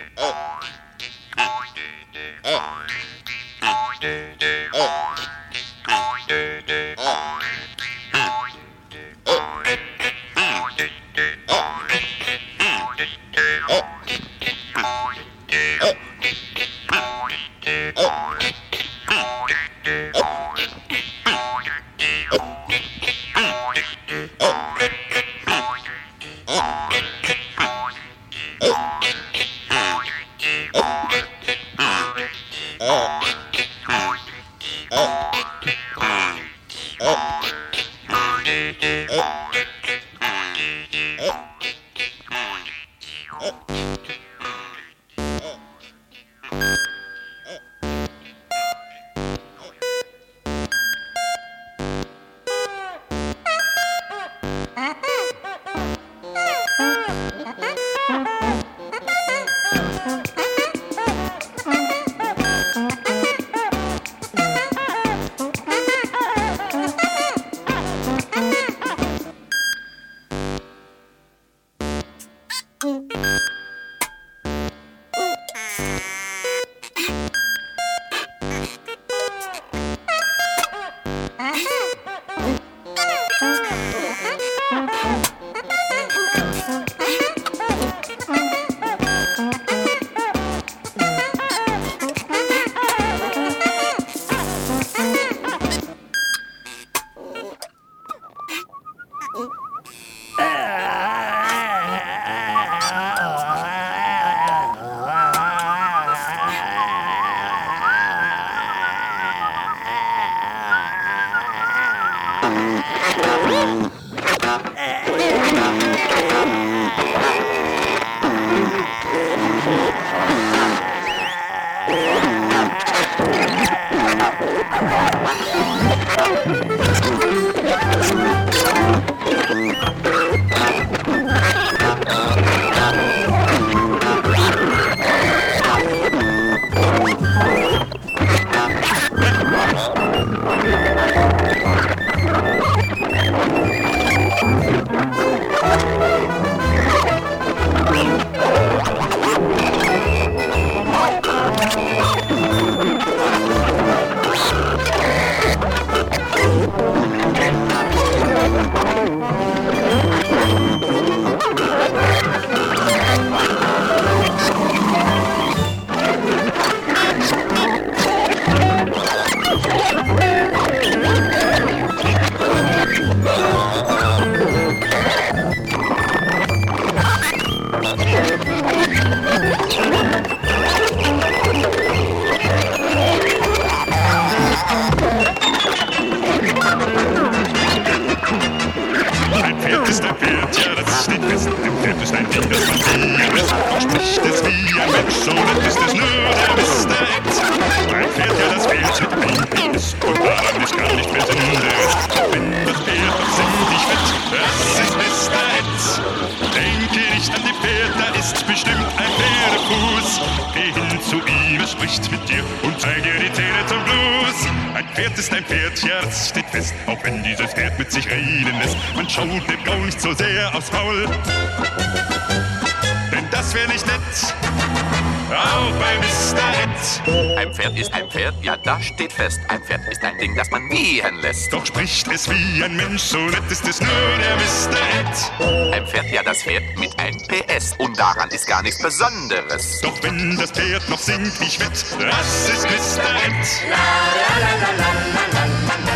Steht fest, ein Pferd ist ein Ding, das man wiehen lässt. Doch spricht es wie ein Mensch, so nett ist es nur der Mr. Ed. Ein Pferd, ja, das fährt mit ein PS und daran ist gar nichts Besonderes. Doch wenn das Pferd noch singt, ich wett, das ist Mr. Ed.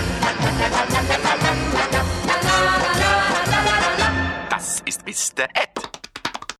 Das ist Mr. Ed.